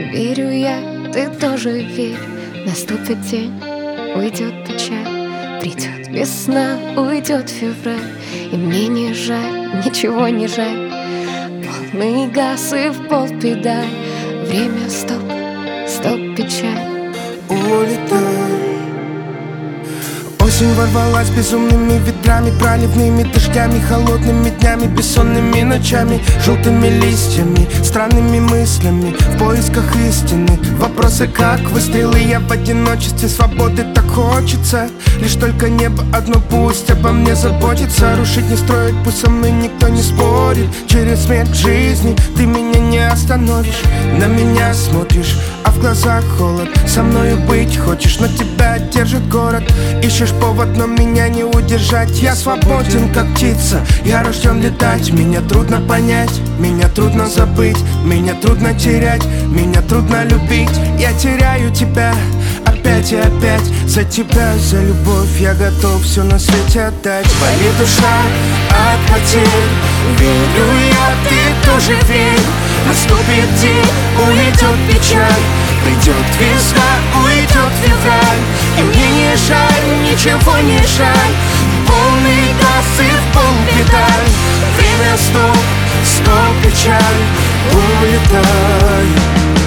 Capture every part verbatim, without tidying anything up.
верю я, ты тоже верь. Наступит день, уйдет печаль, придет весна, уйдет февраль. И мне не жаль, ничего не жаль. Полный газ и в пол педаль. Время стоп, стоп, печаль. Улетай. Осень ворвалась безумными ветрами, проливными дождями, холодными днями, бессонными ночами, желтыми листьями, странными мыслями, в поисках истины. Вопросы как выстрелы, я в одиночестве, свободы так хочется. Лишь только небо одно пусть обо мне заботится. Рушить не строить, пусть со мной никто не спорит. Через смерть жизни ты меня не остановишь. На меня смотришь, а в глазах холод. Со мною быть хочешь, но тебя держит город. Ищешь повод, но меня не удержать. Я свободен, как птица, я рожден летать. Меня трудно понять, меня трудно забыть, меня трудно терять, меня трудно любить. Я теряю тебя опять и опять. За тебя, за любовь я готов все на свете отдать. Болит душа от потерь, верю я, ты тоже верь. Наступит день, уйдет печаль, придет весна, уйдет февраль. И мне не жаль, ничего не жаль. Полный газ и в пол педаль. Время стоп, стоп, печаль. Улетай.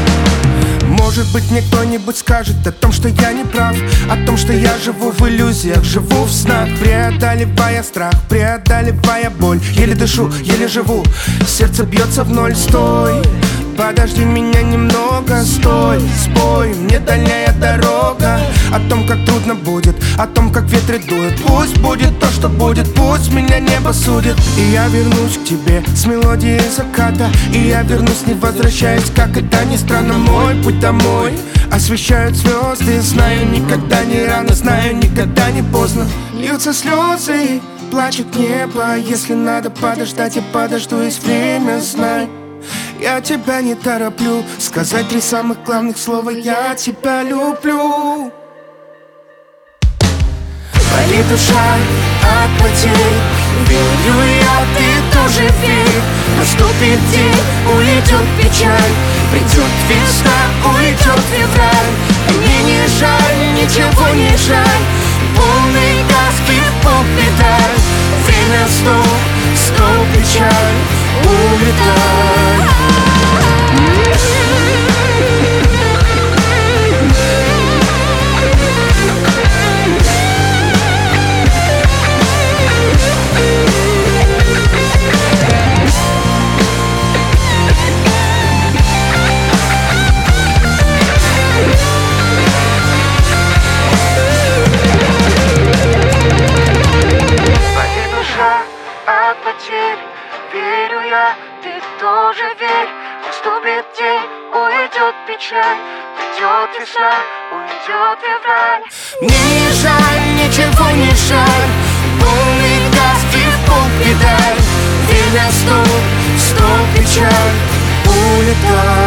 Может быть, мне кто-нибудь скажет о том, что я не прав, о том, что я живу в иллюзиях, живу в снах, преодолевая страх, преодолевая боль. Еле дышу, еле живу, сердце бьется в ноль. Стой, подожди меня немного, стой, спой мне дальняя дорога. О том, как трудно будет, о том, как ветры дуют. Пусть будет то, что будет, пусть меня небо судит. И я вернусь к тебе с мелодией заката. И я вернусь, не возвращаясь, как это ни странно. Мой путь домой освещают звезды. Знаю, никогда не рано, знаю, никогда не поздно. Льются слезы, плачет небо. Если надо подождать, я подожду, есть время, знай. Я тебя не тороплю сказать три самых главных слова: я тебя люблю. Болит душа от потерь, верю я, ты тоже верь. Наступит день, уйдет печаль, придет весна, уйдет февраль. И мне не жаль, ничего не жаль. Полный газ и в пол педаль. Время стоп, стоп, печаль. Улетай. Верю я, ты тоже верь. Наступит день, уйдет печаль, придет весна, уйдет февраль. Мне не жаль, ничего не жаль. Полный газ и в пол педаль. Время стоп, стоп, печаль. Улетай.